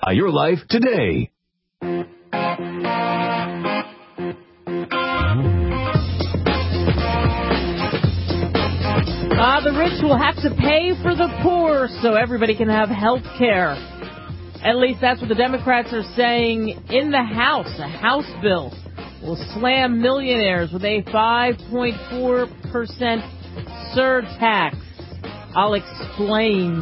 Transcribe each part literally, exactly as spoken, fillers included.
Your Life Today. Uh, the rich will have to pay for the poor so everybody can have health care. At least that's what the Democrats are saying in the House. A House bill will slam millionaires with a five point four percent surtax. I'll explain.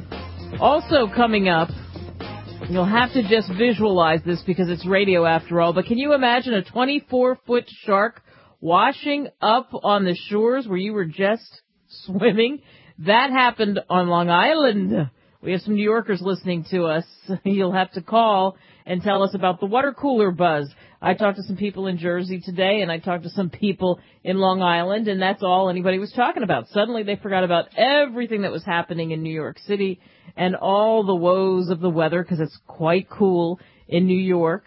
Also coming up, you'll have to just visualize this because it's radio after all, but can you imagine a twenty-four foot shark washing up on the shores where you were just swimming? That happened on Long Island. We have some New Yorkers listening to us. You'll have to call and tell us about the water cooler buzz. I talked to some people in Jersey today, and I talked to some people in Long Island, and that's all anybody was talking about. Suddenly they forgot about everything that was happening in New York City and all the woes of the weather, because it's quite cool in New York.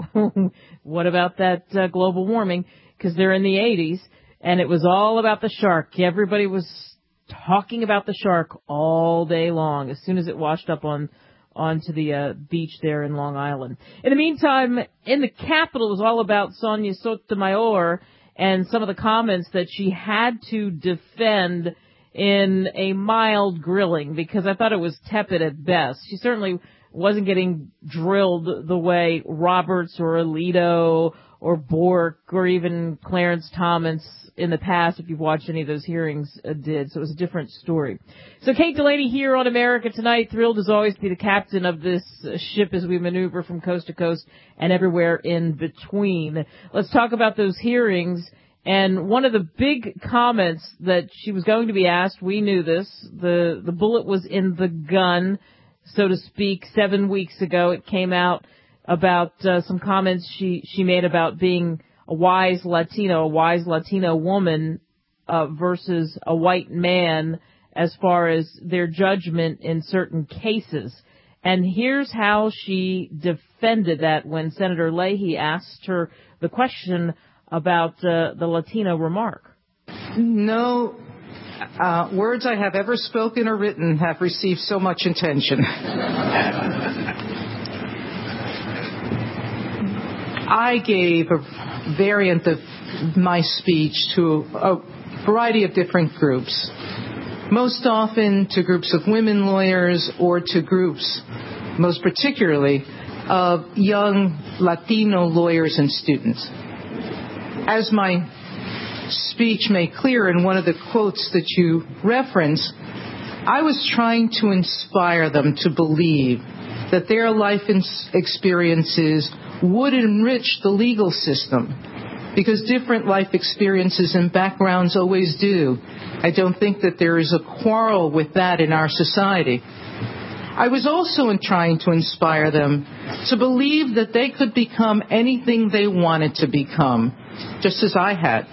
What about that uh, global warming? Because they're in the eighties, and it was all about the shark. Everybody was talking about the shark all day long as soon as it washed up on onto the uh, beach there in Long Island. In the meantime, in the Capitol, it was all about Sonia Sotomayor and some of the comments that she had to defend in a mild grilling, because I thought it was tepid at best. She certainly wasn't getting drilled the way Roberts or Alito or Bork or even Clarence Thomas in the past, if you've watched any of those hearings, uh, did. So it was a different story. So Kate Delaney here on America Tonight, thrilled as always to be the captain of this uh, ship as we maneuver from coast to coast and everywhere in between. Let's talk about those hearings. And one of the big comments that she was going to be asked, we knew this, the, the bullet was in the gun, so to speak, seven weeks ago. It came out about uh, some comments she, she made about being a wise Latino, a wise Latino woman uh, versus a white man as far as their judgment in certain cases. And here's how she defended that when Senator Leahy asked her the question about uh, the Latino remark. No uh, words I have ever spoken or written have received so much attention. I gave a variant of my speech to a variety of different groups, most often to groups of women lawyers or to groups, most particularly, of young Latino lawyers and students. As my speech made clear in one of the quotes that you referenced, I was trying to inspire them to believe that their life experiences would enrich the legal system, because different life experiences and backgrounds always do. I don't think that there is a quarrel with that in our society. I was also in trying to inspire them to believe that they could become anything they wanted to become, just as I had.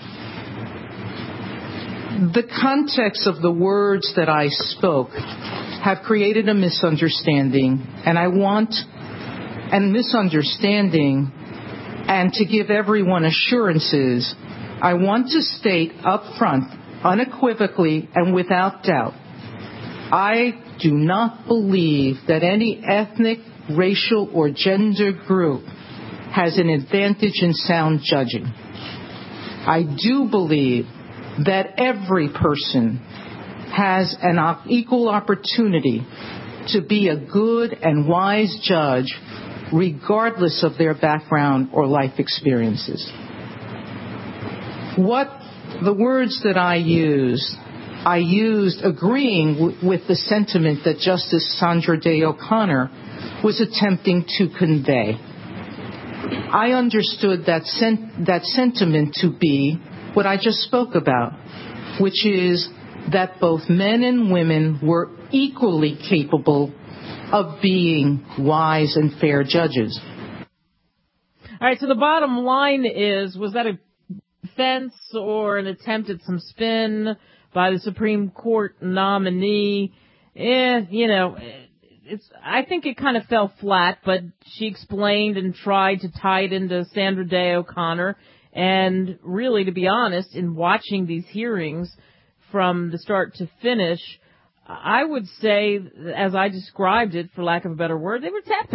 The context of the words that I spoke have created a misunderstanding, and I want and misunderstanding, and to give everyone assurances, I want to state up front, unequivocally and without doubt, I do not believe that any ethnic, racial, or gender group has an advantage in sound judging. I do believe that every person has an equal opportunity to be a good and wise judge regardless of their background or life experiences. What the words that I used, I used agreeing w- with the sentiment that Justice Sandra Day O'Connor was attempting to convey. I understood that sen- that sentiment to be what I just spoke about, which is that both men and women were equally capable of being wise and fair judges. All right, so the bottom line is, was that a defense or an attempt at some spin by the Supreme Court nominee? Eh, you know, it's. I think it kind of fell flat, but she explained and tried to tie it into Sandra Day O'Connor. And really, to be honest, in watching these hearings from the start to finish, I would say, as I described it, for lack of a better word, they were tepid.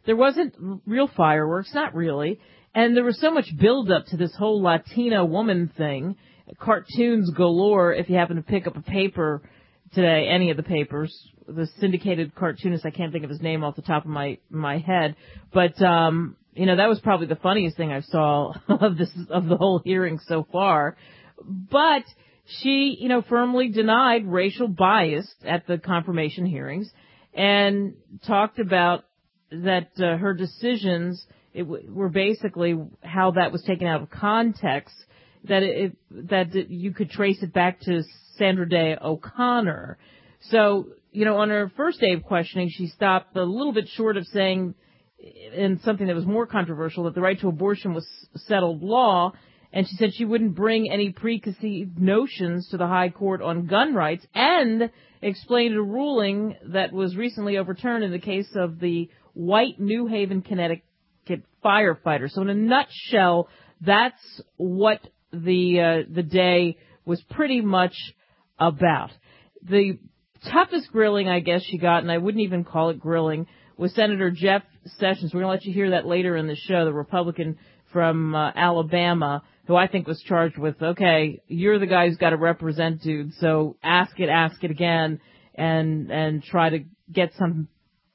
There wasn't real fireworks, not really. And there was so much buildup to this whole Latina woman thing. Cartoons galore, if you happen to pick up a paper today, any of the papers. The syndicated cartoonist, I can't think of his name off the top of my, my head. But, um, you know, that was probably the funniest thing I saw of this, of the whole hearing so far. But she, you know, firmly denied racial bias at the confirmation hearings and talked about that uh, her decisions it w- were basically how that was taken out of context, that it, that it, you could trace it back to Sandra Day O'Connor. So, you know, on her first day of questioning, she stopped a little bit short of saying, in something that was more controversial, that the right to abortion was settled law, and she said she wouldn't bring any preconceived notions to the high court on gun rights, and explained a ruling that was recently overturned in the case of the white New Haven, Connecticut firefighter. So in a nutshell, that's what the uh, the day was pretty much about. The toughest grilling, I guess, she got, and I wouldn't even call it grilling, was Senator Jeff Sessions. We're going to let you hear that later in the show, the Republican from uh, Alabama, who I think was charged with, okay, you're the guy who's got to represent dude, so ask it, ask it again, and and try to get some,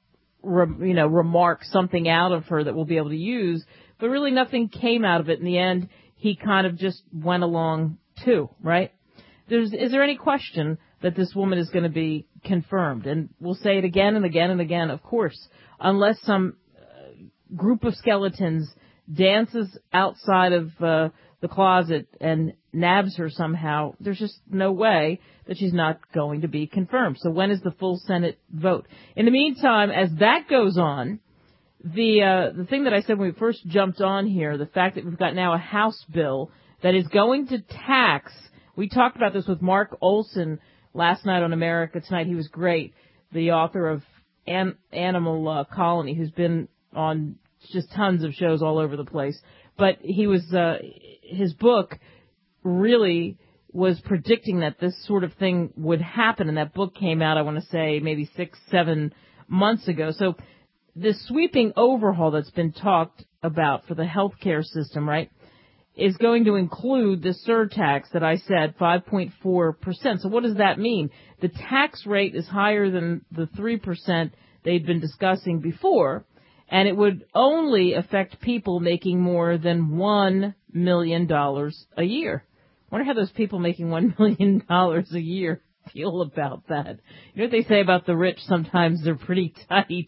re, you know, remark, something out of her that we'll be able to use. But really nothing came out of it. In the end, he kind of just went along too, right? There's, is there any question that this woman is going to be confirmed? And we'll say it again and again and again, of course, unless some uh, group of skeletons dances outside of uh, the closet and nabs her somehow, there's just no way that she's not going to be confirmed. So when is the full Senate vote? In the meantime, as that goes on, the uh, the thing that I said when we first jumped on here, the fact that we've got now a House bill that is going to tax, we talked about this with Mark Olson last night on America Tonight. He was great, the author of An- Animal uh, Colony, who's been on just tons of shows all over the place. But he was, uh, his book really was predicting that this sort of thing would happen. And that book came out, I want to say, maybe six, seven months ago. So this sweeping overhaul that's been talked about for the healthcare system, right, is going to include the surtax that I said, five point four percent. So what does that mean? The tax rate is higher than the three percent they'd been discussing before, and it would only affect people making more than one million dollars a year. I wonder how those people making one million dollars a year feel about that. You know what they say about the rich? Sometimes they're pretty tight.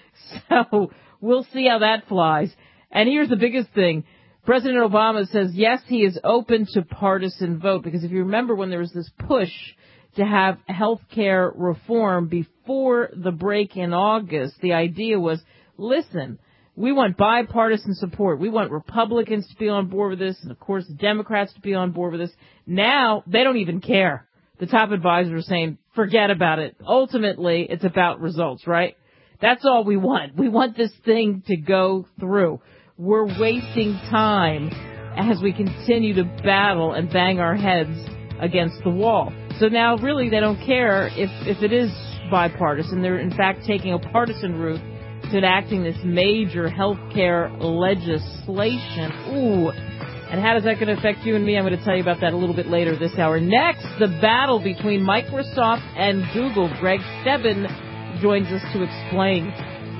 So we'll see how that flies. And here's the biggest thing. President Obama says, yes, he is open to partisan vote, because if you remember when there was this push to have health care reform before the break in August, the idea was, listen, we want bipartisan support. We want Republicans to be on board with this, and, of course, Democrats to be on board with this. Now, they don't even care. The top advisors are saying, forget about it. Ultimately, it's about results, right? That's all we want. We want this thing to go through. We're wasting time as we continue to battle and bang our heads against the wall. So now really they don't care if, if it is bipartisan. They're in fact taking a partisan route to enacting this major health care legislation. Ooh. And how is that going to affect you and me? I'm going to tell you about that a little bit later this hour. Next, the battle between Microsoft and Google. Greg Stebbin joins us to explain.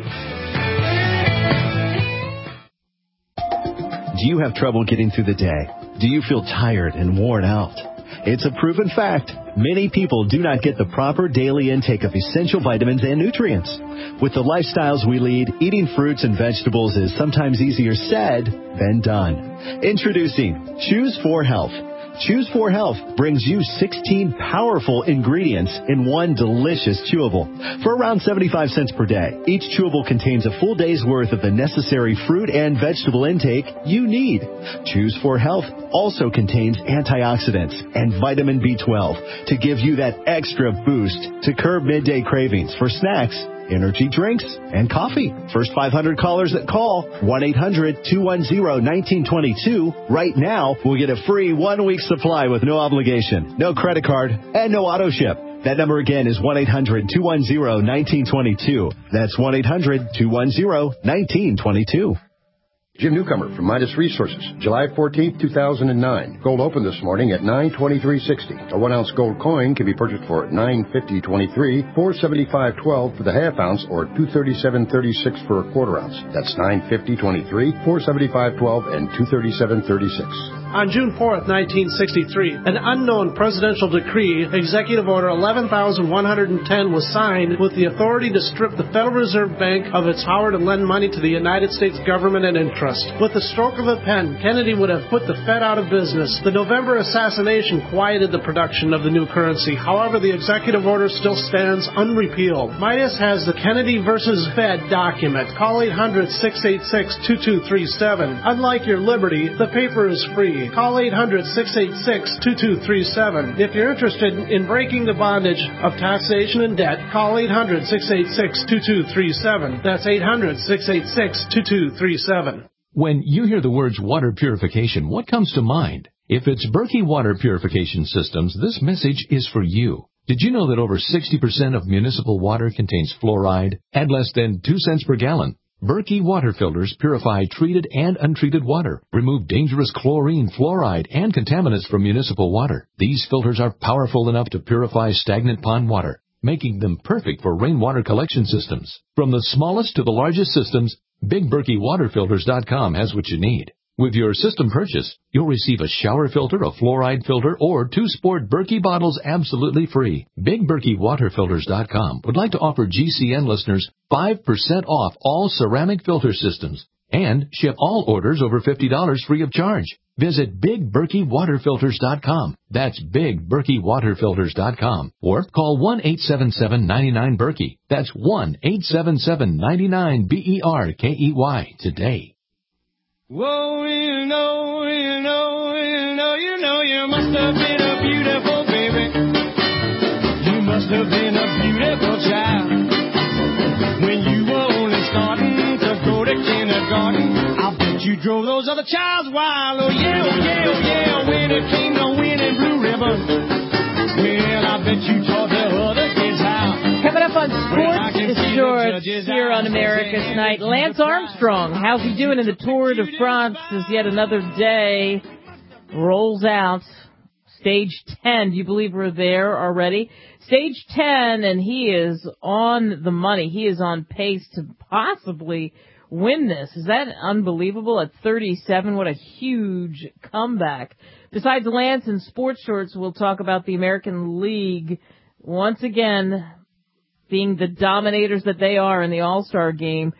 Do you have trouble getting through the day? Do you feel tired and worn out? It's a proven fact. Many people do not get the proper daily intake of essential vitamins and nutrients. With the lifestyles we lead, eating fruits and vegetables is sometimes easier said than done. Introducing Choose four Health. Choose four Health brings you sixteen powerful ingredients in one delicious chewable. For around seventy-five cents per day, each chewable contains a full day's worth of the necessary fruit and vegetable intake you need. Choose four Health also contains antioxidants and vitamin B twelve to give you that extra boost to curb midday cravings for snacks, energy drinks, and coffee. First five hundred callers that call one eight hundred two one zero one nine two two right now will get a free one-week supply with no obligation, no credit card, and no auto ship. That number again is one eight hundred two one zero one nine two two. That's one eight hundred two one zero one nine two two. Jim Newcomer from Midas Resources, July fourteenth, two thousand nine. Gold opened this morning at nine twenty-three sixty. A one-ounce gold coin can be purchased for nine fifty twenty-three, four seventy-five twelve for the half ounce, or two thirty-seven thirty-six for a quarter ounce. That's nine fifty twenty-three, four seventy-five twelve, and two thirty-seven thirty-six. On June fourth, nineteen sixty-three, an unknown presidential decree, Executive Order eleven thousand one hundred ten, was signed with the authority to strip the Federal Reserve Bank of its power to lend money to the United States government and interest. With the stroke of a pen, Kennedy would have put the Fed out of business. The November assassination quieted the production of the new currency. However, the executive order still stands unrepealed. Midas has the Kennedy versus Fed document. Call eight hundred six eight six two two three seven. Unlike your Liberty, the paper is free. Call eight hundred six eight six two two three seven. If you're interested in breaking the bondage of taxation and debt, call eight hundred six eight six two two three seven. That's eight hundred six eight six two two three seven. When you hear the words water purification, what comes to mind? If it's Berkey Water Purification Systems, this message is for you. Did you know that over sixty percent of municipal water contains fluoride at less than two cents per gallon? Berkey water filters purify treated and untreated water, remove dangerous chlorine, fluoride, and contaminants from municipal water. These filters are powerful enough to purify stagnant pond water, making them perfect for rainwater collection systems. From the smallest to the largest systems, Big Berkey Water Filters dot com has what you need. With your system purchase, you'll receive a shower filter, a fluoride filter, or two sport Berkey bottles absolutely free. Big Berkey Water Filters dot com would like to offer G C N listeners five percent off all ceramic filter systems and ship all orders over fifty dollars free of charge. Visit Big Berkey Water Filters dot com. That's Big Berkey Water Filters dot com. Or call one eight seven seven nine nine Berkey. That's one eight seven seven nine nine B E R K E Y today. Whoa, you know, you know, you know, you know, you must have been a beautiful baby. You must have been a beautiful child. When you were only starting to go to kindergarten, I'll bet you drove those other childs wild. Oh yeah, oh yeah, oh yeah, when it came to winning blue ribbon. Well, I bet you taught the other kids how. Coming up on Sports is George here on America Tonight. Lance Armstrong, how's he doing in the Tour de France as yet another day rolls out. Stage ten, do you believe we're there already? Stage ten, and he is on the money. He is on pace to possibly win this. Is that unbelievable? At thirty-seven, what a huge comeback. Besides Lance and Sports Shorts, we'll talk about the American League once again being the dominators that they are in the All-Star game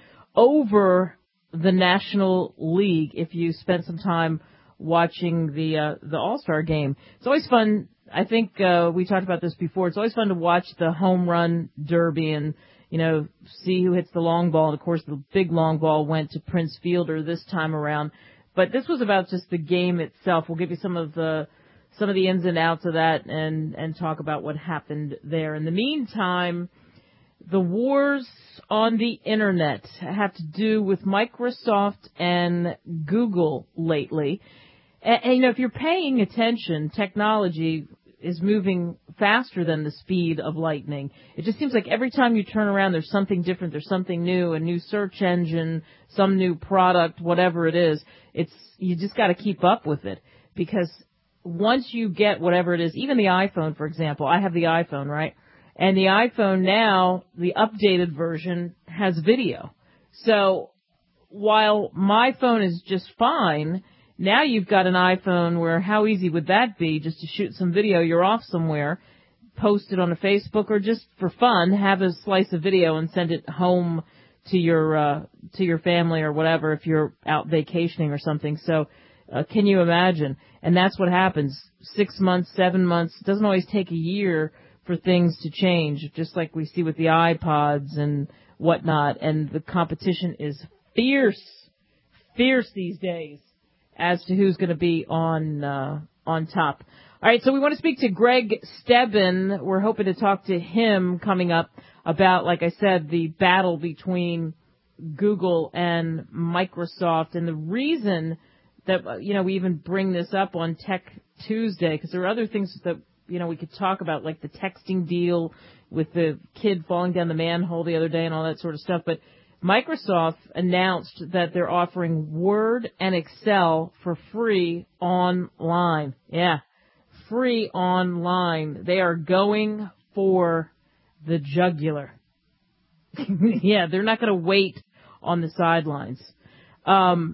over the National League. If you spent some time watching the uh, the All-Star game, it's always fun. I think uh, we talked about this before. It's always fun to watch the home run derby and, you know, see who hits the long ball. And of course, the big long ball went to Prince Fielder this time around. But this was about just the game itself. We'll give you some of the some of the ins and outs of that and and talk about what happened there. In the meantime, the wars on the internet have to do with Microsoft and Google lately. And, and, you know, if you're paying attention, technology is moving faster than the speed of lightning. It just seems like every time you turn around, there's something different. There's something new, a new search engine, some new product, whatever it is. It's, you just got to keep up with it, because once you get whatever it is, even the iPhone, for example, I have the iPhone, right? And the iPhone now, the updated version, has video. So while my phone is just fine, now you've got an iPhone where how easy would that be just to shoot some video? You're off somewhere, post it on a Facebook, or just for fun, have a slice of video and send it home to your uh, to your family or whatever if you're out vacationing or something. So uh, can you imagine? And that's what happens. Six months, seven months. It doesn't always take a year for things to change, just like we see with the iPods and whatnot. And the competition is fierce, fierce these days as to who's going to be on uh, on top. All right, so we want to speak to Greg Stebbin. We're hoping to talk to him coming up about, like I said, the battle between Google and Microsoft. And the reason that, you know, we even bring this up on Tech Tuesday, because there are other things that, you know, we could talk about like the texting deal with the kid falling down the manhole the other day and all that sort of stuff. But Microsoft announced that they're offering Word and Excel for free online. Yeah, free online. They are going for the jugular. Yeah, they're not going to wait on the sidelines. Um,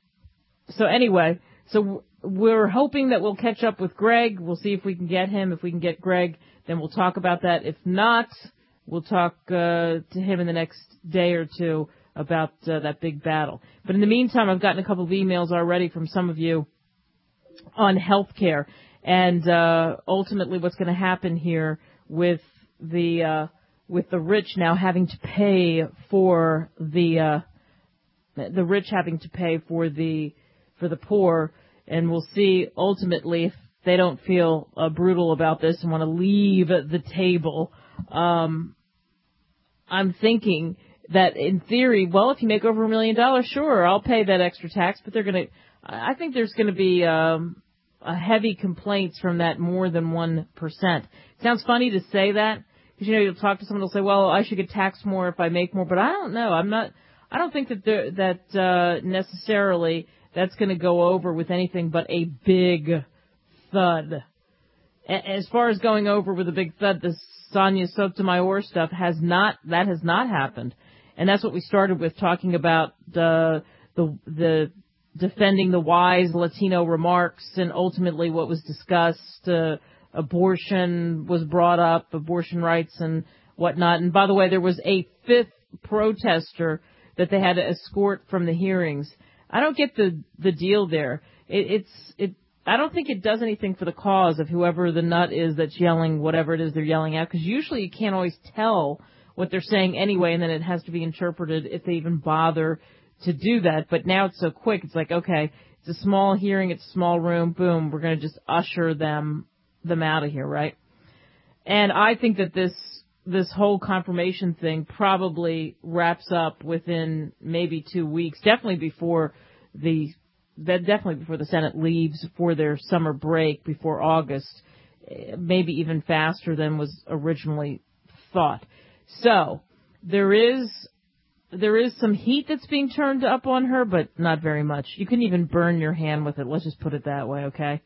so anyway, so we're hoping that we'll catch up with Greg. We'll see if we can get him. If we can get Greg, then we'll talk about that. If not, we'll talk uh, to him in the next day or two about uh, that big battle. But in the meantime, I've gotten a couple of emails already from some of you on health care and uh, ultimately what's going to happen here with the uh, with the rich now having to pay for the uh, the rich having to pay for the for the poor. And we'll see ultimately if they don't feel uh, brutal about this and want to leave the table. Um, I'm thinking that in theory, well, if you make over a million dollars, sure, I'll pay that extra tax. But they're going to, I think there's going to be um, a heavy complaints from that more than one percent. Sounds funny to say that because, you know, you'll talk to someone who'll say, well, I should get taxed more if I make more. But I don't know. I'm not, I don't think that there, that uh, necessarily that's going to go over with anything but a big thud. As far as going over with a big thud, the Sonia Sotomayor stuff has not, that has not happened. And that's what we started with, talking about the, the, the defending the wise Latino remarks and ultimately what was discussed. Uh, abortion was brought up, abortion rights and whatnot. And by the way, there was a fifth protester that they had to escort from the hearings. I don't get the, the deal there. It, it's, it, I don't think it does anything for the cause of whoever the nut is that's yelling whatever it is they're yelling at, because usually you can't always tell what they're saying anyway, and then it has to be interpreted if they even bother to do that. But now it's so quick. It's like, okay, it's a small hearing, it's a small room, boom, we're going to just usher them, them out of here, right? And I think that this, this whole confirmation thing probably wraps up within maybe two weeks, definitely before the, that definitely before the Senate leaves for their summer break before August, maybe even faster than was originally thought. So there is, there is some heat that's being turned up on her, but not very much. You couldn't even burn your hand with it. Let's just put it that way. Okay.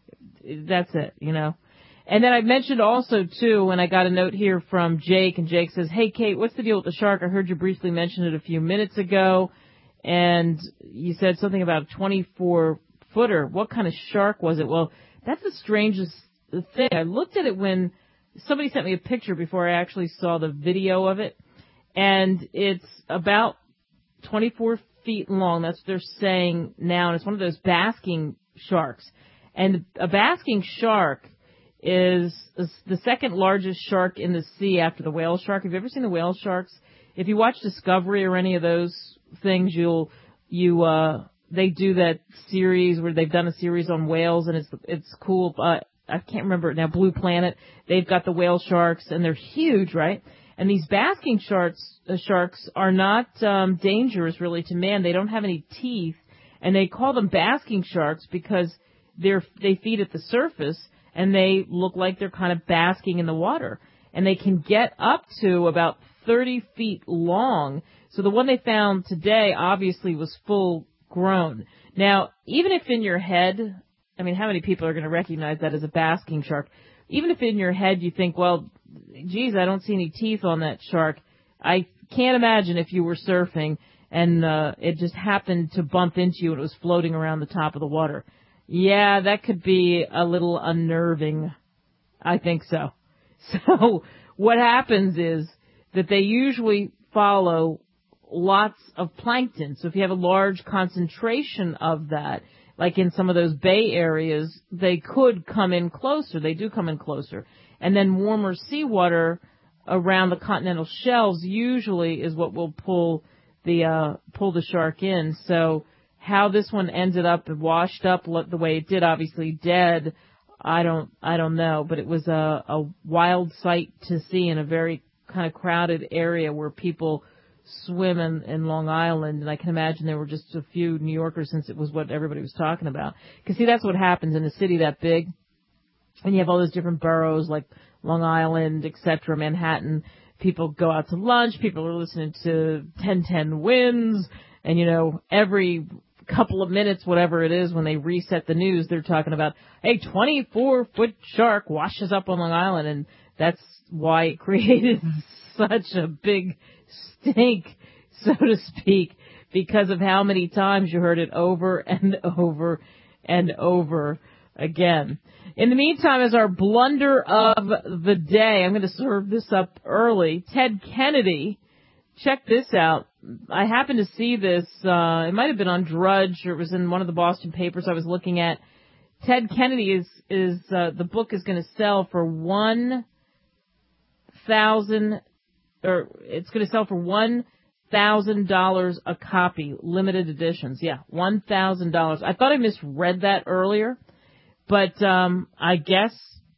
That's it, you know. And then I mentioned also, too, when I got a note here from Jake, and Jake says, hey, Kate, what's the deal with the shark? I heard you briefly mention it a few minutes ago, and you said something about a twenty-four footer. What kind of shark was it? Well, that's the strangest thing. I looked at it when somebody sent me a picture before I actually saw the video of it, and it's about twenty-four feet long. That's what they're saying now, and it's one of those basking sharks. And a basking shark is the second largest shark in the sea after the whale shark. Have you ever seen the whale sharks? If you watch Discovery or any of those things, you'll, you, uh, they do that series where they've done a series on whales, and it's, it's cool. Uh, I can't remember it now, Blue Planet. They've got the whale sharks, and they're huge, right? And these basking sharks, uh, sharks are not, um, dangerous really to man. They don't have any teeth, and they call them basking sharks because they're, they feed at the surface, and they look like they're kind of basking in the water. And they can get up to about thirty feet long. So the one they found today obviously was full grown. Now, even if in your head, I mean, how many people are going to recognize that as a basking shark? Even if in your head you think, well, geez, I don't see any teeth on that shark. I can't imagine if you were surfing and uh, it just happened to bump into you and it was floating around the top of the water. Yeah, that could be a little unnerving. I think so. So what happens is that they usually follow lots of plankton. So if you have a large concentration of that, like in some of those bay areas, they could come in closer. They do come in closer. And then warmer seawater around the continental shelves usually is what will pull the uh, pull the shark in. So how this one ended up washed up the way it did, obviously dead, I don't, I don't know. But it was a, a wild sight to see in a very kind of crowded area where people swim in, in Long Island. And I can imagine there were just a few New Yorkers since it was what everybody was talking about. Because see, that's what happens in a city that big. And you have all those different boroughs like Long Island, et cetera, Manhattan. People go out to lunch. People are listening to ten ten Wins. And, you know, every couple of minutes, whatever it is, when they reset the news, they're talking about a twenty-four foot shark washes up on Long Island. And that's why it created such a big stink, so to speak, because of how many times you heard it over and over and over again. In the meantime, as our blunder of the day, I'm going to serve this up early. Ted Kennedy, check this out. I happened to see this. Uh, it might have been on Drudge, or it was in one of the Boston papers I was looking at. Ted Kennedy is, is uh, the book is going to sell for one thousand, or it's going to sell for one thousand dollars a copy, limited editions. Yeah, one thousand dollars. I thought I misread that earlier. But um, I guess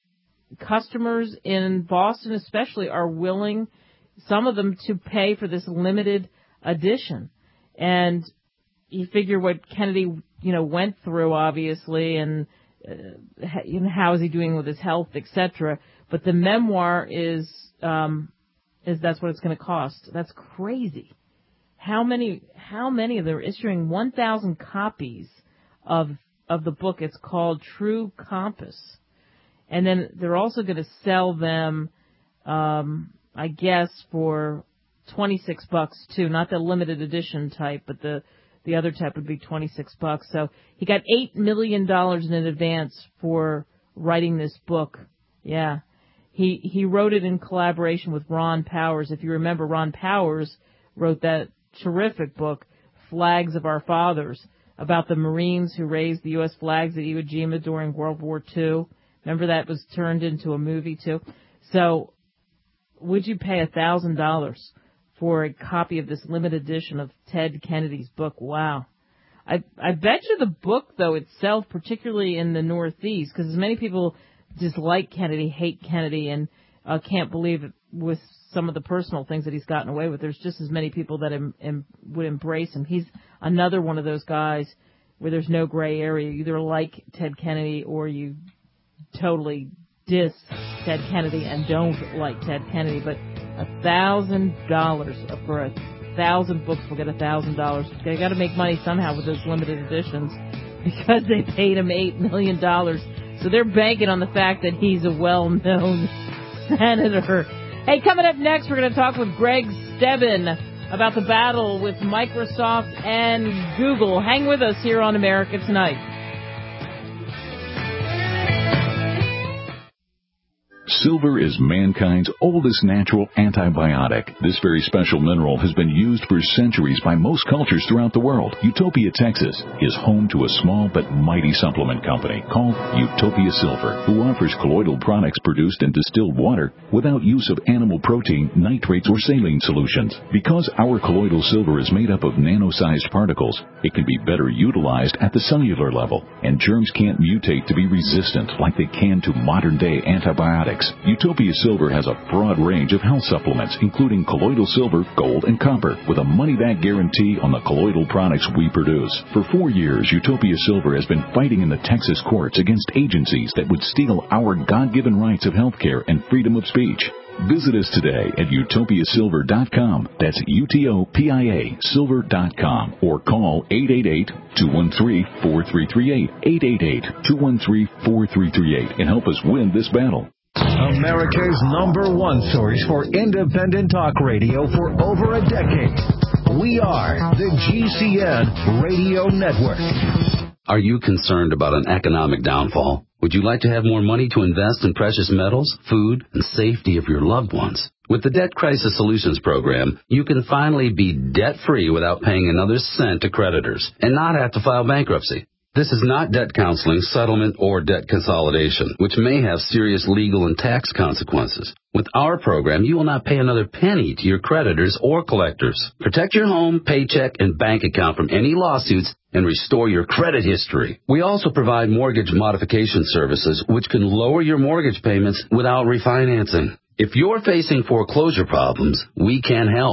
customers in Boston especially are willing, some of them, to pay for this limited edition. And you figure what Kennedy, you know, went through, obviously, and uh, you know, how is he doing with his health, et cetera. But the memoir is, um, is that's what it's going to cost. That's crazy. How many, how many of them are issuing one thousand copies of of the book? It's called True Compass. And then they're also going to sell them, um, I guess, for twenty-six bucks too. Not the limited edition type, but the, the other type would be twenty-six bucks. So he got eight million dollars in advance for writing this book. Yeah. He, he wrote it in collaboration with Ron Powers. If you remember, Ron Powers wrote that terrific book, Flags of Our Fathers, about the Marines who raised the U S flags at Iwo Jima during World War Two. Remember, that was turned into a movie, too? So would you pay one thousand dollars for a copy of this limited edition of Ted Kennedy's book? Wow. I I bet you the book, though, itself, particularly in the Northeast, because as many people dislike Kennedy, hate Kennedy, and uh, can't believe it with some of the personal things that he's gotten away with, there's just as many people that em, em, would embrace him. He's another one of those guys where there's no gray area. You either like Ted Kennedy or you totally diss Ted Kennedy and don't like Ted Kennedy. But a thousand dollars for a thousand books will get a thousand dollars. They got to make money somehow with those limited editions because they paid him eight million dollars. So they're banking on the fact that he's a well-known senator. Hey, coming up next, we're going to talk with Greg Stebbin about the battle with Microsoft and Google. Hang with us here on America Tonight. Silver is mankind's oldest natural antibiotic. This very special mineral has been used for centuries by most cultures throughout the world. Utopia, Texas is home to a small but mighty supplement company called Utopia Silver, who offers colloidal products produced in distilled water without use of animal protein, nitrates, or saline solutions. Because our colloidal silver is made up of nano-sized particles, it can be better utilized at the cellular level, and germs can't mutate to be resistant like they can to modern-day antibiotics. Utopia Silver has a broad range of health supplements, including colloidal silver, gold, and copper, with a money-back guarantee on the colloidal products we produce. For four years, Utopia Silver has been fighting in the Texas courts against agencies that would steal our God-given rights of health care and freedom of speech. Visit us today at utopia silver dot com. That's U T O P I A silver dot com. Or call eight eight eight, two one three, four three three eight, eight eight eight, two one three, four three three eight, and help us win this battle. America's number one source for independent talk radio for over a decade. We are the G C N Radio Network. Are you concerned about an economic downfall? Would you like to have more money to invest in precious metals, food, and safety of your loved ones? With the Debt Crisis Solutions Program, you can finally be debt-free without paying another cent to creditors and not have to file bankruptcy. This is not debt counseling, settlement, or debt consolidation, which may have serious legal and tax consequences. With our program, you will not pay another penny to your creditors or collectors. Protect your home, paycheck, and bank account from any lawsuits and restore your credit history. We also provide mortgage modification services, which can lower your mortgage payments without refinancing. If you're facing foreclosure problems, we can help.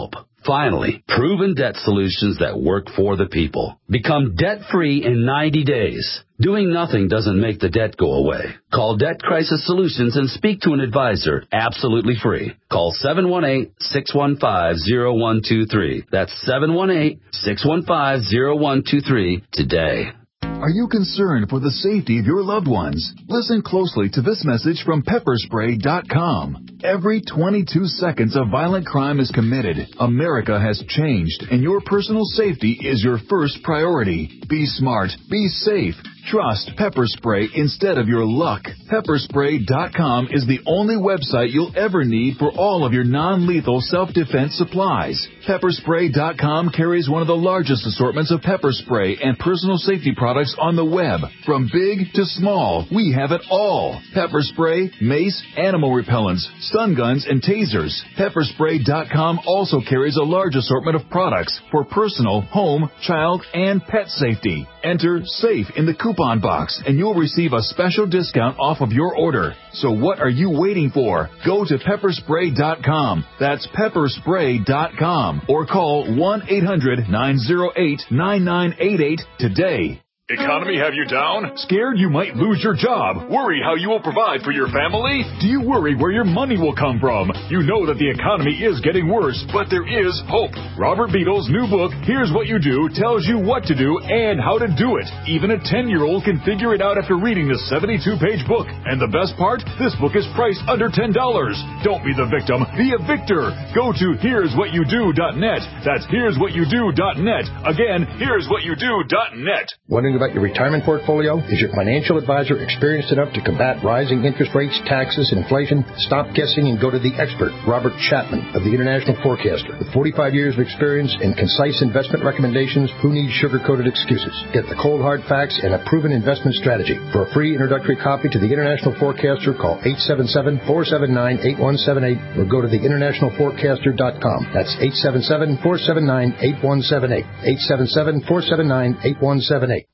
Finally, proven debt solutions that work for the people. Become debt-free in ninety days. Doing nothing doesn't make the debt go away. Call Debt Crisis Solutions and speak to an advisor absolutely free. Call seven one eight, six one five, zero one two three. That's seven one eight, six one five, zero one two three today. Are you concerned for the safety of your loved ones? Listen closely to this message from pepper spray dot com. Every twenty-two seconds a violent crime is committed. America has changed, and your personal safety is your first priority. Be smart. Be safe. Trust Pepper Spray instead of your luck. pepper spray dot com is the only website you'll ever need for all of your non-lethal self-defense supplies. pepper spray dot com carries one of the largest assortments of pepper spray and personal safety products on the web. From big to small, we have it all. Pepper spray, mace, animal repellents, stun guns, and tasers. pepper spray dot com also carries a large assortment of products for personal, home, child, and pet safety. Enter SAFE in the coupon box and you'll receive a special discount off of your order. So what are you waiting for? Go to pepper spray dot com. That's pepper spray dot com or call one eight hundred, nine oh eight, nine nine eight eight today. Economy have you down? Scared you might lose your job? Worried how you will provide for your family? Do you worry where your money will come from? You know that the economy is getting worse, but there is hope. Robert Beadle's new book, Here's What You Do, tells you what to do and how to do it. Even a ten-year-old can figure it out after reading this seventy-two page book. And the best part? This book is priced under ten dollars. Don't be the victim. Be a victor. Go to here's what you do dot net. That's here's what you do dot net. Again, here's what you do dot net. Wondering about your retirement portfolio? Is your financial advisor experienced enough to combat rising interest rates, taxes, and inflation? Stop guessing and go to the expert, Robert Chapman of the International Forecaster. With forty-five years of experience and concise investment recommendations, who needs sugar-coated excuses? Get the cold hard facts and a proven investment strategy. For a free introductory copy to the International Forecaster, call eight seven seven, four seven nine, eight one seven eight or go to the international forecaster dot com. That's eight seven seven, four seven nine, eight one seven eight. eight seven seven, four seven nine, eight one seven eight.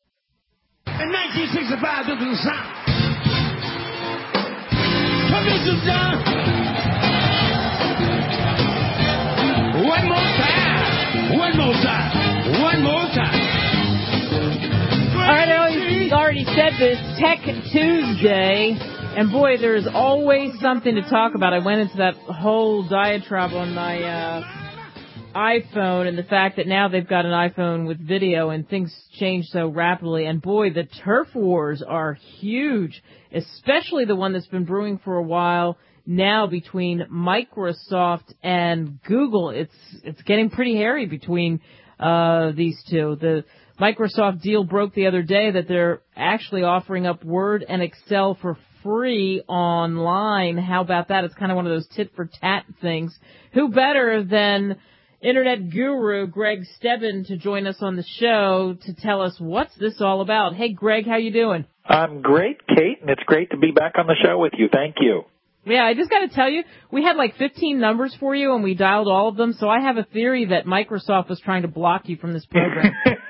In nineteen sixty-five, this is the sound. Come in, sit down. One more time. One more time. One more time. All right, I always, already said this, Tech Tuesday, and boy, there's always something to talk about. I went into that whole diatribe on my uh, iPhone and the fact that now they've got an iPhone with video and things change so rapidly. And boy, the turf wars are huge, especially the one that's been brewing for a while now between Microsoft and Google. It's it's getting pretty hairy between uh these two. The Microsoft deal broke the other day that they're actually offering up Word and Excel for free online. How about that? It's kind of one of those tit-for-tat things. Who better than Internet guru Greg Stebbin to join us on the show to tell us what's this all about. Hey, Greg, how you doing? I'm great, Kate, and it's great to be back on the show with you. Thank you. Yeah, I just got to tell you, we had like fifteen numbers for you, and we dialed all of them, so I have a theory that Microsoft was trying to block you from this program.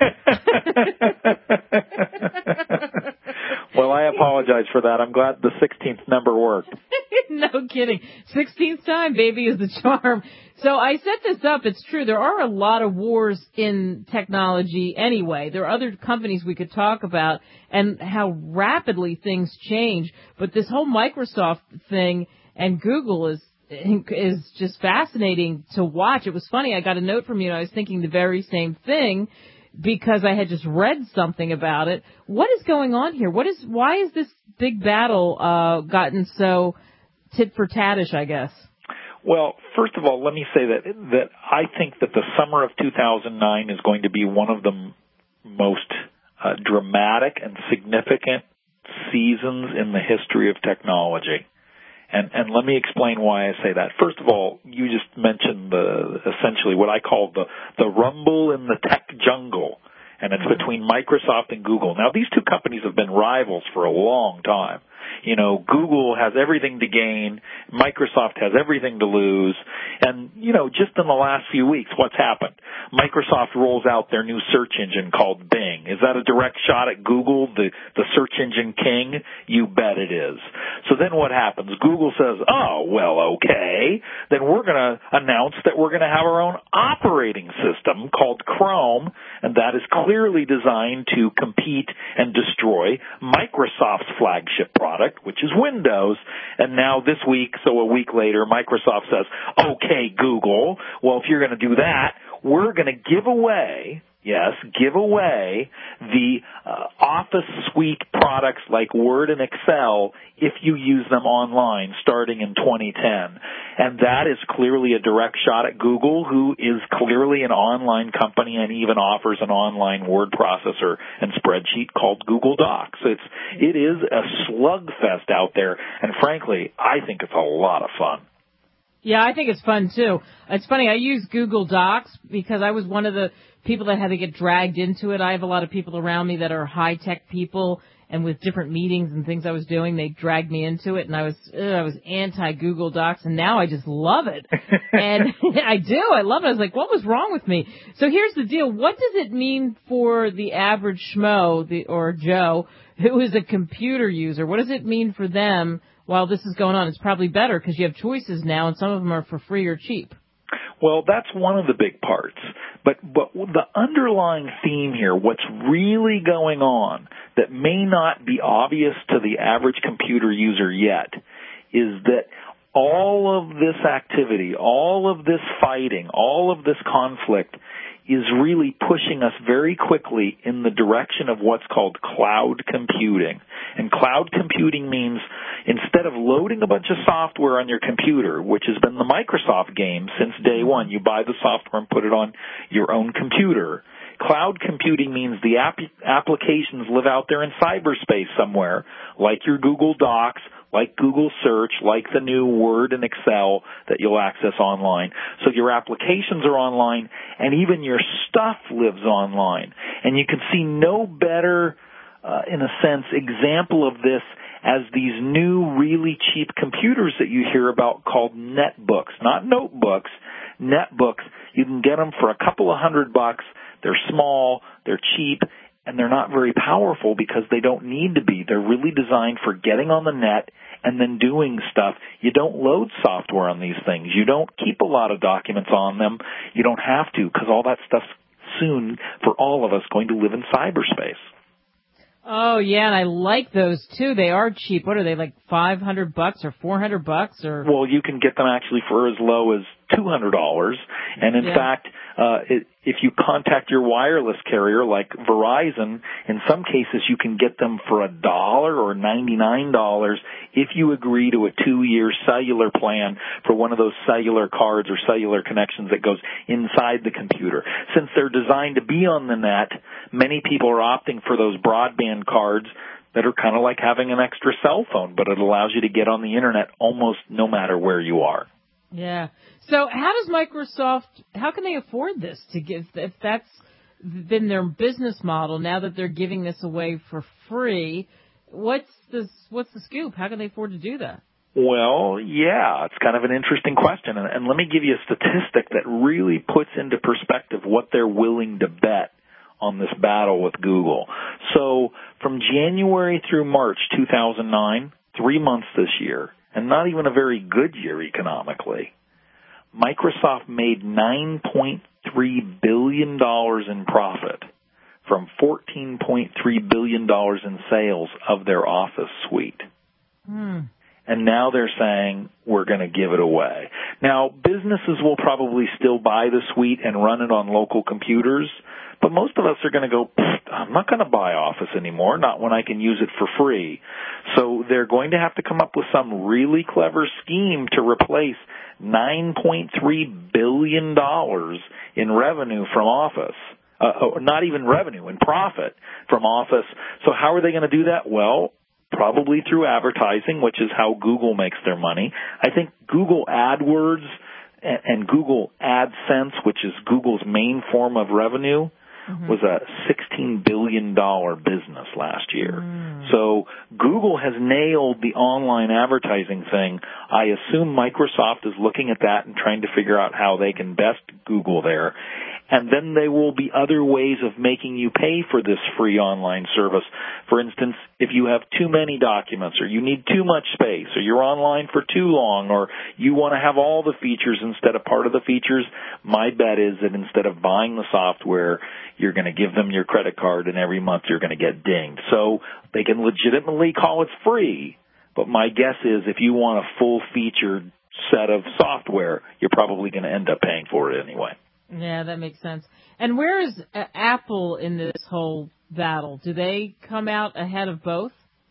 Well, I apologize for that. I'm glad the sixteenth number worked. No kidding. sixteenth time, baby, is the charm. So I set this up. It's true. There are a lot of wars in technology anyway. There are other companies we could talk about and how rapidly things change. But this whole Microsoft thing and Google is is just fascinating to watch. It was funny. I got a note from you, and I was thinking the very same thing because I had just read something about it. What is going on here? What is why is this big battle uh, gotten so tit for tatish, I guess? Well, first of all, let me say that that I think that the summer of two thousand nine is going to be one of the m- most uh, dramatic and significant seasons in the history of technology. And and let me explain why I say that. First of all, you just mentioned the essentially what I call the the rumble in the tech jungle, and it's between Microsoft and Google. Now, these two companies have been rivals for a long time. You know, Google has everything to gain, Microsoft has everything to lose, and, you know, just in the last few weeks, what's happened? Microsoft rolls out their new search engine called Bing. Is that a direct shot at Google, the, the search engine king? You bet it is. So then what happens? Google says, oh, well, okay, then we're going to announce that we're going to have our own operating system called Chrome, and that is clearly designed to compete and destroy Microsoft's flagship product, which is Windows. And now this week, so a week later, Microsoft says, okay, Google, well, if you're going to do that, we're going to give away, yes, give away the uh, Office suite products like Word and Excel if you use them online starting in twenty ten. And that is clearly a direct shot at Google, who is clearly an online company and even offers an online word processor and spreadsheet called Google Docs. It's, it is a slugfest out there, and frankly, I think it's a lot of fun. Yeah, I think it's fun, too. It's funny, I use Google Docs because I was one of the people that had to get dragged into it. I have a lot of people around me that are high-tech people, and with different meetings and things I was doing, they dragged me into it, and I was ugh, I was anti-Google Docs, and now I just love it. And I do. I love it. I was like, what was wrong with me? So here's the deal. What does it mean for the average schmo the, or Joe who is a computer user? What does it mean for them while this is going on? It's probably better because you have choices now, and some of them are for free or cheap. Well, that's one of the big parts. But but the underlying theme here, what's really going on that may not be obvious to the average computer user yet, is that all of this activity, all of this fighting, all of this conflict is really pushing us very quickly in the direction of what's called cloud computing. And cloud computing means instead of loading a bunch of software on your computer, which has been the Microsoft game since day one, you buy the software and put it on your own computer. Cloud computing means the app- applications live out there in cyberspace somewhere, like your Google Docs, like Google Search, like the new Word and Excel that you'll access online. So your applications are online, and even your stuff lives online. And you can see no better, uh, in a sense, example of this as these new really cheap computers that you hear about called netbooks, not notebooks, netbooks. You can get them for a couple of hundred bucks. They're small, they're cheap, and they're not very powerful because they don't need to be. They're really designed for getting on the net and then doing stuff. You don't load software on these things. You don't keep a lot of documents on them. You don't have to because all that stuff's soon, for all of us, going to live in cyberspace. Oh, yeah, and I like those, too. They are cheap. What are they, like five hundred bucks or four hundred bucks? Or Well, you can get them actually for as low as two hundred dollars. And, in yeah. fact, uh, it, if you contact your wireless carrier like Verizon, in some cases you can get them for a dollar or ninety-nine dollars if you agree to a two-year cellular plan for one of those cellular cards or cellular connections that goes inside the computer. Since they're designed to be on the net, many people are opting for those broadband cards that are kind of like having an extra cell phone, but it allows you to get on the Internet almost no matter where you are. Yeah. So how does Microsoft, how can they afford this to give, if that's been their business model, now that they're giving this away for free, what's the, what's the scoop? How can they afford to do that? Well, yeah, it's kind of an interesting question. And, and let me give you a statistic that really puts into perspective what they're willing to bet on this battle with Google. So from January through March two thousand nine, three months this year, and not even a very good year economically, Microsoft made nine point three billion dollars in profit from fourteen point three billion dollars in sales of their Office suite. Hmm. And now they're saying, we're going to give it away. Now, businesses will probably still buy the suite and run it on local computers, but most of us are going to go, I'm not going to buy Office anymore, not when I can use it for free. So they're going to have to come up with some really clever scheme to replace nine point three billion dollars in revenue from Office. Uh, not even revenue, in profit from Office. So how are they going to do that? Well, probably through advertising, which is how Google makes their money. I think Google AdWords and Google AdSense, which is Google's main form of revenue, mm-hmm. was a sixteen billion dollars business last year. Mm. So Google has nailed the online advertising thing. I assume Microsoft is looking at that and trying to figure out how they can best Google there. And then there will be other ways of making you pay for this free online service. For instance, if you have too many documents or you need too much space or you're online for too long or you want to have all the features instead of part of the features, my bet is that instead of buying the software, you're going to give them your credit card and every month you're going to get dinged. So they can legitimately call it free, but my guess is if you want a full-featured set of software, you're probably going to end up paying for it anyway. Yeah, that makes sense. And where is uh, Apple in this whole battle? Do they come out ahead of both?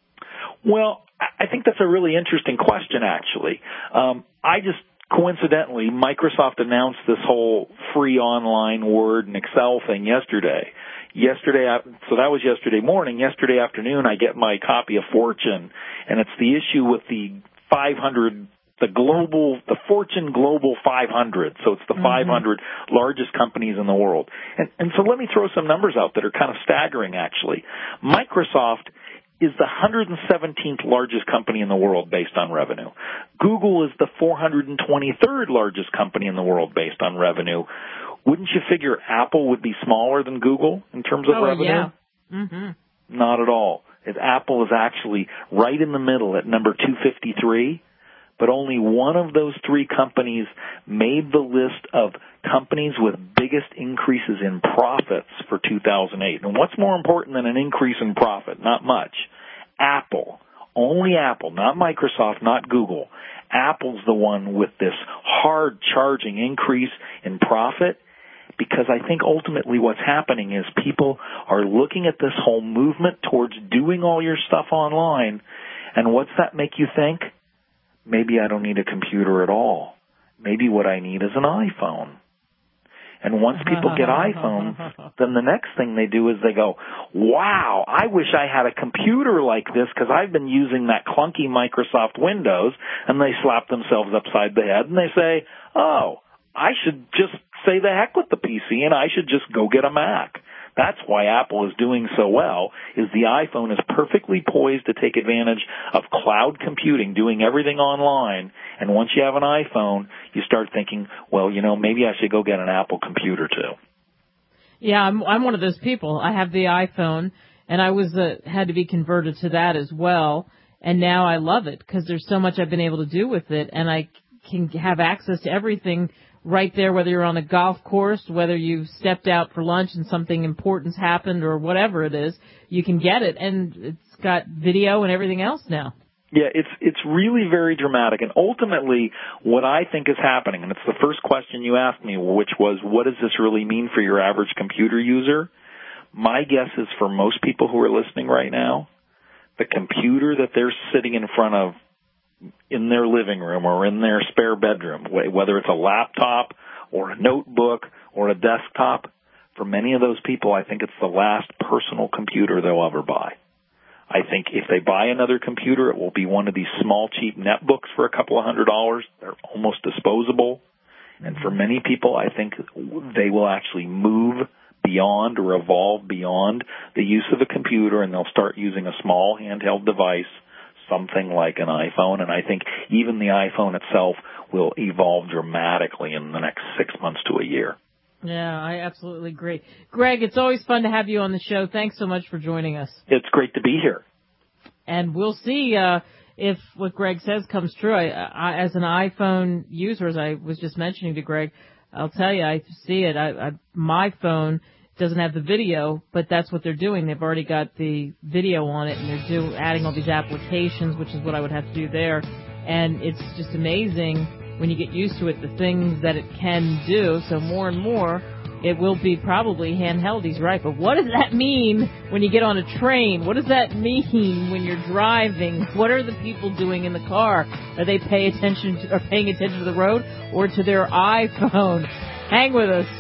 Well, I think that's a really interesting question, actually. Um, I just, coincidentally, Microsoft announced this whole free online Word and Excel thing yesterday. Yesterday, so that was yesterday morning. Yesterday afternoon, I get my copy of Fortune, and it's the issue with the five hundred The global, the Fortune Global five hundred, so it's the mm-hmm. five hundred largest companies in the world. And, and so let me throw some numbers out that are kind of staggering, actually. Microsoft is the one hundred seventeenth largest company in the world based on revenue. Google is the four hundred twenty-third largest company in the world based on revenue. Wouldn't you figure Apple would be smaller than Google in terms of oh, revenue? Yeah. Mm-hmm. Not at all. Apple is actually right in the middle at number two fifty-three. But only one of those three companies made the list of companies with biggest increases in profits for two thousand eight. And what's more important than an increase in profit? Not much. Apple. Only Apple, not Microsoft, not Google. Apple's the one with this hard-charging increase in profit, because I think ultimately what's happening is people are looking at this whole movement towards doing all your stuff online, and what's that make you think? Maybe I don't need a computer at all. Maybe what I need is an iPhone. And once people get iPhones, then the next thing they do is they go, wow, I wish I had a computer like this because I've been using that clunky Microsoft Windows. And they slap themselves upside the head and they say, oh, I should just say the heck with the P C and I should just go get a Mac. That's why Apple is doing so well, is the iPhone is perfectly poised to take advantage of cloud computing, doing everything online. And once you have an iPhone, you start thinking, well, you know, maybe I should go get an Apple computer too. Yeah, I'm, I'm one of those people. I have the iPhone, and I was uh, had to be converted to that as well. And now I love it because there's so much I've been able to do with it, and I can have access to everything right there, whether you're on a golf course, whether you stepped out for lunch and something important's happened or whatever it is, you can get it. And it's got video and everything else now. Yeah, it's it's really very dramatic. And ultimately, what I think is happening, and it's the first question you asked me, which was, what does this really mean for your average computer user? My guess is for most people who are listening right now, the computer that they're sitting in front of in their living room or in their spare bedroom, whether it's a laptop or a notebook or a desktop, for many of those people, I think it's the last personal computer they'll ever buy. I think if they buy another computer, it will be one of these small, cheap netbooks for a couple of hundred dollars. They're almost disposable. And for many people, I think they will actually move beyond or evolve beyond the use of a computer, and they'll start using a small handheld device, something like an iPhone, and I think even the iPhone itself will evolve dramatically in the next six months to a year. Yeah, I absolutely agree. Greg, it's always fun to have you on the show. Thanks so much for joining us. It's great to be here. And we'll see uh, if what Greg says comes true. I, I, as an iPhone user, as I was just mentioning to Greg, I'll tell you, I see it. I, I, my phone doesn't have the video, but that's what they're doing. They've already got the video on it, and they're do, adding all these applications, which is what I would have to do there. And it's just amazing when you get used to it, the things that it can do. So more and more, it will be probably handheld. He's right. But what does that mean when you get on a train? What does that mean when you're driving? What are the people doing in the car? Are they pay attention to, are paying attention to the road or to their iPhone? Hang with us.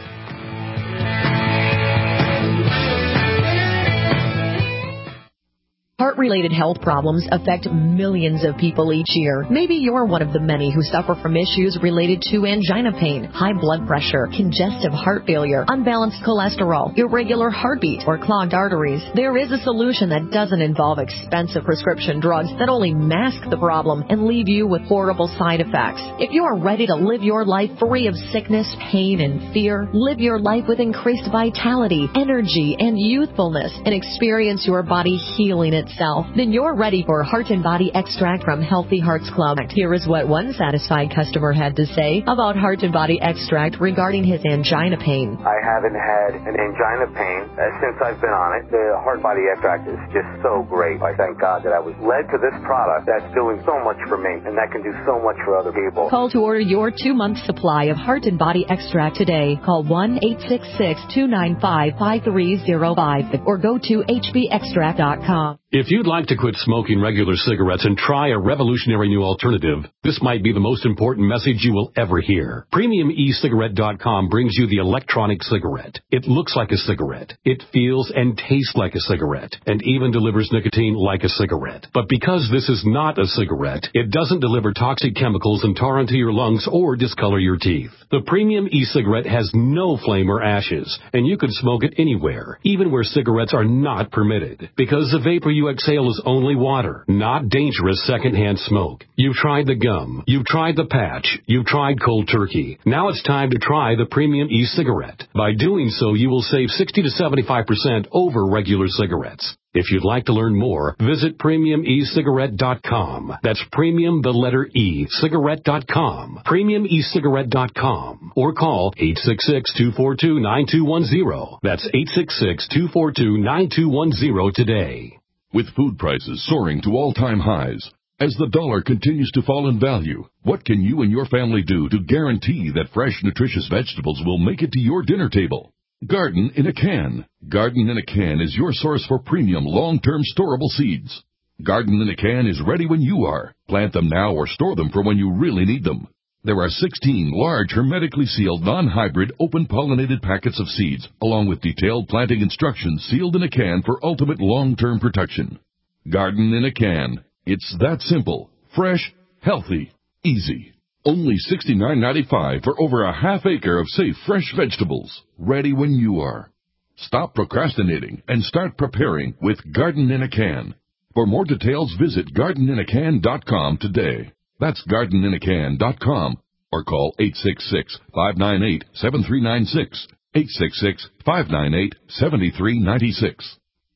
Heart-related health problems affect millions of people each year. Maybe you're one of the many who suffer from issues related to angina pain, high blood pressure, congestive heart failure, unbalanced cholesterol, irregular heartbeat, or clogged arteries. There is a solution that doesn't involve expensive prescription drugs that only mask the problem and leave you with horrible side effects. If you are ready to live your life free of sickness, pain, and fear, live your life with increased vitality, energy, and youthfulness, and experience your body healing itself, then you're ready for Heart and Body Extract from Healthy Hearts Club. Here is what one satisfied customer had to say about Heart and Body Extract regarding his angina pain. I haven't had an angina pain uh, since I've been on it. The Heart Body Extract is just so great. I thank God that I was led to this product that's doing so much for me, and that can do so much for other people. Call to order your two-month supply of Heart and Body Extract today. Call one eight six six, two nine five, five three zero five or go to H B extract dot com. If you'd like to quit smoking regular cigarettes and try a revolutionary new alternative, this might be the most important message you will ever hear. Premium E Cigarette dot com brings you the electronic cigarette. It looks like a cigarette. It feels and tastes like a cigarette, and even delivers nicotine like a cigarette. But because this is not a cigarette, it doesn't deliver toxic chemicals and tar into your lungs or discolor your teeth. The Premium E-Cigarette has no flame or ashes, and you can smoke it anywhere, even where cigarettes are not permitted, because the vapor you exhale is only water, not dangerous secondhand smoke. You've tried the gum, you've tried the patch, you've tried cold turkey. Now it's time to try the Premium E-Cigarette. By doing so, you will save sixty to seventy-five percent over regular cigarettes. If you'd like to learn more, visit Premium E Cigarette dot com. That's premium, the letter E, cigarette dot com. Premium E Cigarette dot com. Or call eight six six, two four two, nine two one zero. That's eight six six, two four two, nine two one zero today. With food prices soaring to all-time highs, as the dollar continues to fall in value, what can you and your family do to guarantee that fresh, nutritious vegetables will make it to your dinner table? Garden in a Can. Garden in a Can is your source for premium, long-term storable seeds. Garden in a Can is ready when you are. Plant them now or store them for when you really need them. There are sixteen large, hermetically sealed, non-hybrid, open-pollinated packets of seeds, along with detailed planting instructions sealed in a can for ultimate long-term protection. Garden in a Can. It's that simple, fresh, healthy, easy. Only sixty-nine ninety-five for over a half acre of safe, fresh vegetables, ready when you are. Stop procrastinating and start preparing with Garden in a Can. For more details, visit garden in a can dot com today. That's garden in a can dot com or call eight six six, five nine eight, seven three nine six, eight six six, five nine eight, seven three nine six.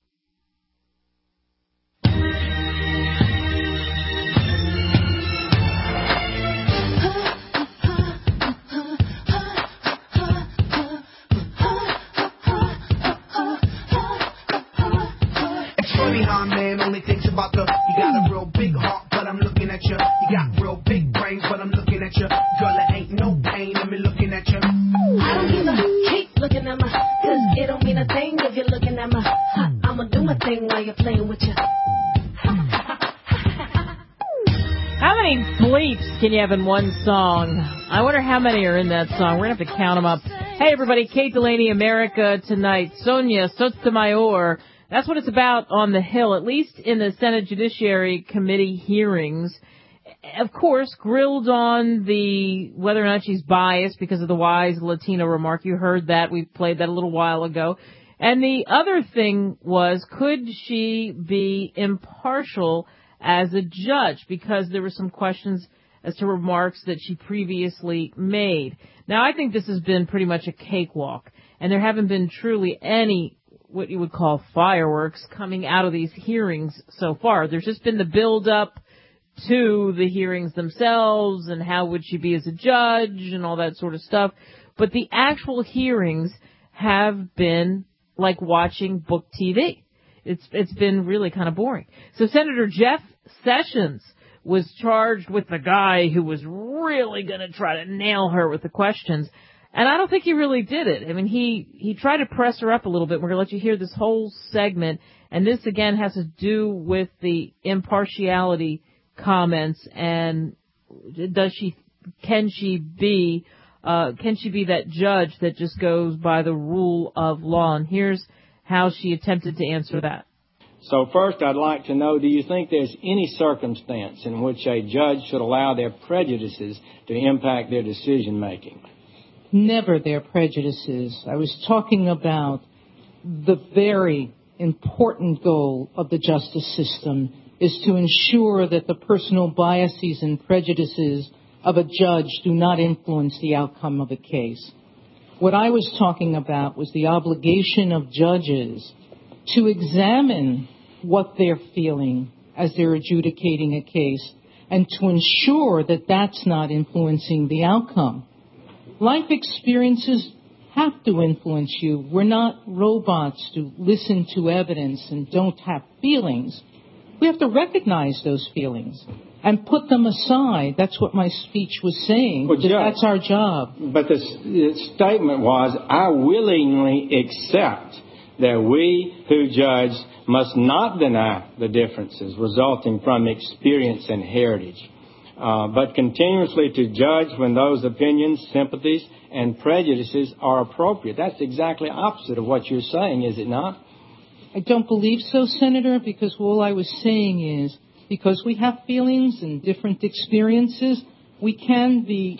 How a man only thinks about the, you got a real big heart, but I'm looking at you. You got real big brains, but I'm looking at you. Girl, it ain't no pain in me looking at you. I don't give a keep looking at my, cause it don't mean a thing if you're looking at my, huh, I'ma do my thing while you're playing with you. How many bleeps can you have in one song? I wonder how many are in that song. We're going to have to count them up. Hey, everybody, Kate Delaney, America Tonight. Sonia Sotomayor. That's what it's about on the Hill, at least in the Senate Judiciary Committee hearings. Of course, grilled on the whether or not she's biased because of the wise Latino remark. You heard that. We played that a little while ago. And the other thing was, could she be impartial as a judge? Because there were some questions as to remarks that she previously made. Now, I think this has been pretty much a cakewalk, and there haven't been truly any what you would call fireworks coming out of these hearings so far. There's just been the build-up to the hearings themselves and how would she be as a judge and all that sort of stuff. But the actual hearings have been like watching book T V. It's it's been really kind of boring. So Senator Jeff Sessions was charged with the guy who was really going to try to nail her with the questions. And I don't think he really did it. I mean, he, he tried to press her up a little bit. We're going to let you hear this whole segment. And this, again, has to do with the impartiality comments. And does she, can she be, uh, can she be that judge that just goes by the rule of law? And here's how she attempted to answer that. So first, I'd like to know, do you think there's any circumstance in which a judge should allow their prejudices to impact their decision-making? Never their prejudices. I was talking about the very important goal of the justice system is to ensure that the personal biases and prejudices of a judge do not influence the outcome of a case. What I was talking about was the obligation of judges to examine what they're feeling as they're adjudicating a case and to ensure that that's not influencing the outcome. Life experiences have to influence you. We're not robots to listen to evidence and don't have feelings. We have to recognize those feelings and put them aside. That's what my speech was saying. Well, Judge, that's our job. But the, the statement was, I willingly accept that we who judge must not deny the differences resulting from experience and heritage, uh, but continuously to judge when those opinions, sympathies, and prejudices are appropriate. That's exactly opposite of what you're saying, is it not? I don't believe so, Senator, because all I was saying is because we have feelings and different experiences, we can be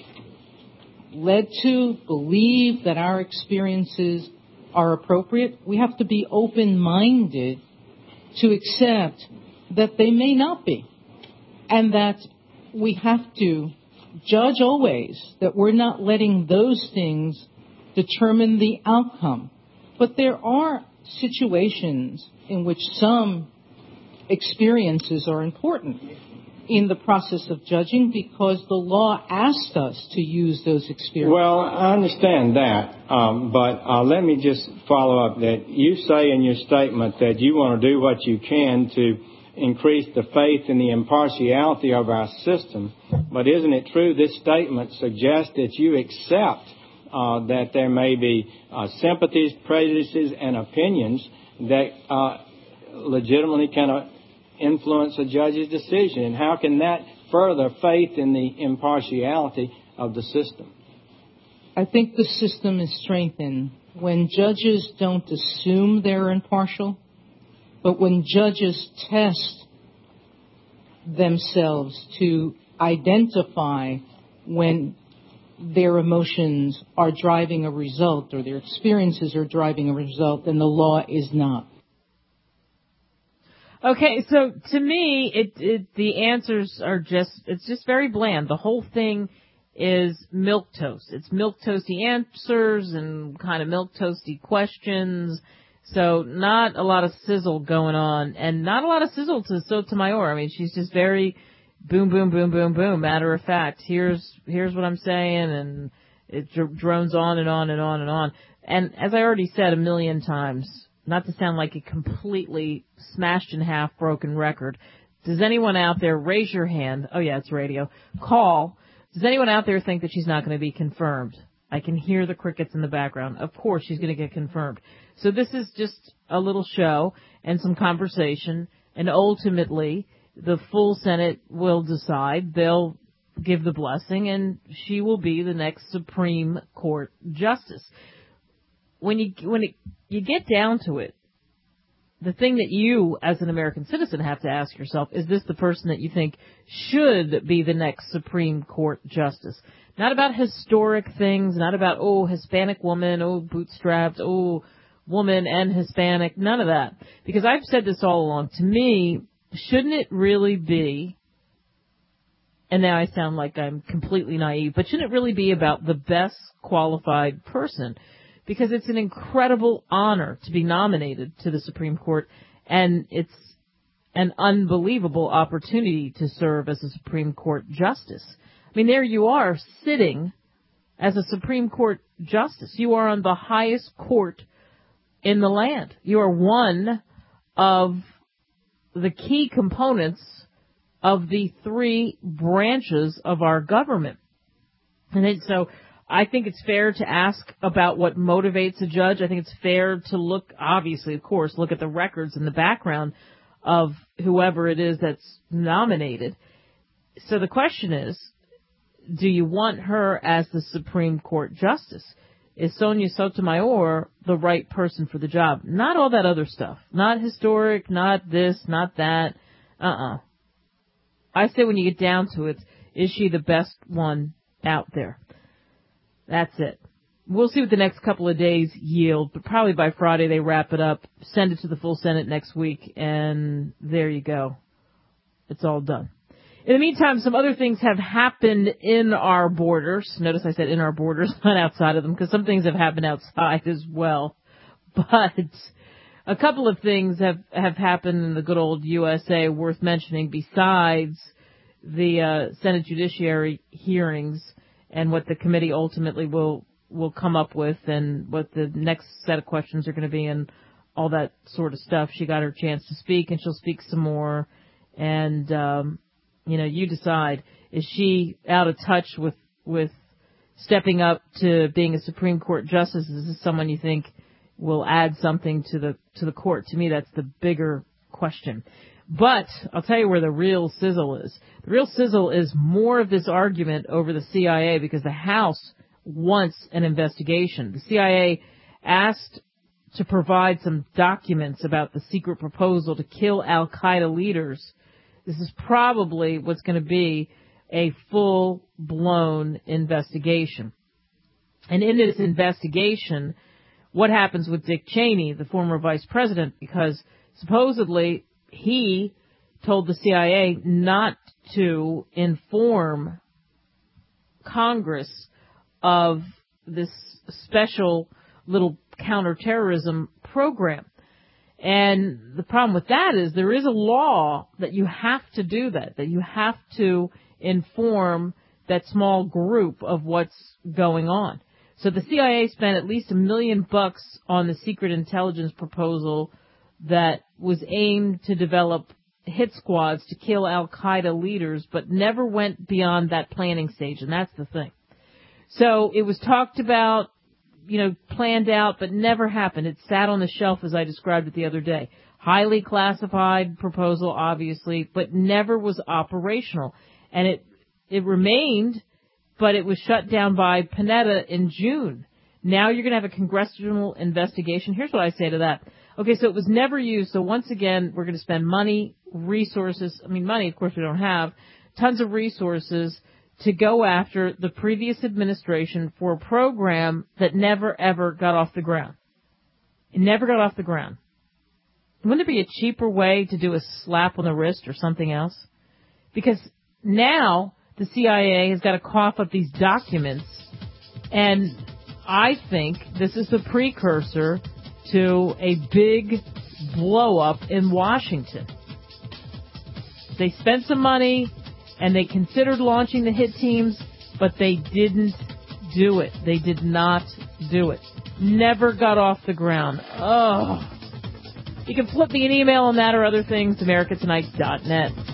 led to believe that our experiences are appropriate. We have to be open-minded to accept that they may not be, and that we have to judge always that we're not letting those things determine the outcome. But there are situations in which some experiences are important in the process of judging because the law asked us to use those experiences. Well, I understand that, um, but uh, let me just follow up that you say in your statement that you want to do what you can to increase the faith and the impartiality of our system, but isn't it true this statement suggests that you accept uh, that there may be uh, sympathies, prejudices, and opinions that uh, legitimately can uh, influence a judge's decision? And how can that further faith in the impartiality of the system? I think the system is strengthened when judges don't assume they're impartial, but when judges test themselves to identify when their emotions are driving a result or their experiences are driving a result and the law is not. Okay, so to me, it, it the answers are just, it's just very bland. The whole thing is milquetoast. It's milquetoasty answers and kind of milquetoasty questions. So not a lot of sizzle going on, and not a lot of sizzle to Sotomayor. I mean, she's just very boom, boom, boom, boom, boom. Matter of fact, here's here's what I'm saying, and it dr- drones on and on and on and on. And as I already said a million times, not to sound like a completely smashed in half broken record, does anyone out there raise your hand? Oh yeah, it's radio. Call. Does anyone out there think that she's not going to be confirmed? I can hear the crickets in the background. Of course she's going to get confirmed. So this is just a little show and some conversation, and ultimately the full Senate will decide. They'll give the blessing, and she will be the next Supreme Court justice. When you when it, you get down to it, the thing that you, as an American citizen, have to ask yourself, is this the person that you think should be the next Supreme Court justice? Not about historic things, not about, oh, Hispanic woman, oh, bootstrapped, oh, woman and Hispanic, none of that. Because I've said this all along. To me, shouldn't it really be, and now I sound like I'm completely naive, but shouldn't it really be about the best qualified person? Because it's an incredible honor to be nominated to the Supreme Court, and it's an unbelievable opportunity to serve as a Supreme Court justice. I mean, there you are sitting as a Supreme Court justice. You are on the highest court in the land. You are one of the key components of the three branches of our government. And it, so I think it's fair to ask about what motivates a judge. I think it's fair to look, obviously, of course, look at the records and the background of whoever it is that's nominated. So the question is, do you want her as the Supreme Court justice? is Sonia Sotomayor the right person for the job? Not all that other stuff. Not historic, not this, not that. Uh-uh. I say when you get down to it, is she the best one out there? That's it. We'll see what the next couple of days yield, but probably by Friday they wrap it up, send it to the full Senate next week, and there you go. It's all done. In the meantime, some other things have happened in our borders. Notice I said in our borders, not outside of them, because some things have happened outside as well. But a couple of things have, have happened in the good old U S A worth mentioning besides the uh, Senate Judiciary hearings and what the committee ultimately will will come up with and what the next set of questions are going to be and all that sort of stuff. She got her chance to speak, and she'll speak some more. And, um, you know, you decide, is she out of touch with, with stepping up to being a Supreme Court justice? Is this someone you think will add something to the, to the court? To me, that's the bigger question. But I'll tell you where the real sizzle is. The real sizzle is more of this argument over the C I A because the House wants an investigation. The C I A asked to provide some documents about the secret proposal to kill al-Qaeda leaders. This is probably what's going to be a full-blown investigation. And in this investigation, what happens with Dick Cheney, the former vice president, because supposedly he told the C I A not to inform Congress of this special little counterterrorism program. And the problem with that is there is a law that you have to do that, that you have to inform that small group of what's going on. So the C I A spent at least a million bucks on the secret intelligence proposal that was aimed to develop hit squads to kill al-Qaeda leaders, but never went beyond that planning stage, and that's the thing. So it was talked about, you know, planned out, but never happened. It sat on the shelf as I described it the other day. Highly classified proposal, obviously, but never was operational. And it, it remained, but it was shut down by Panetta in June. Now you're going to have a congressional investigation. Here's what I say to that. Okay, so it was never used. So once again, we're going to spend money, resources. I mean, money, of course, we don't have. Tons of resources to go after the previous administration for a program that never, ever got off the ground. It never got off the ground. Wouldn't there be a cheaper way to do a slap on the wrist or something else? Because now the C I A has got to cough up these documents, and I think this is the precursor to a big blow-up in Washington. They spent some money, and they considered launching the hit teams, but they didn't do it. They did not do it. Never got off the ground. Oh. You can flip me an email on that or other things, america tonight dot net.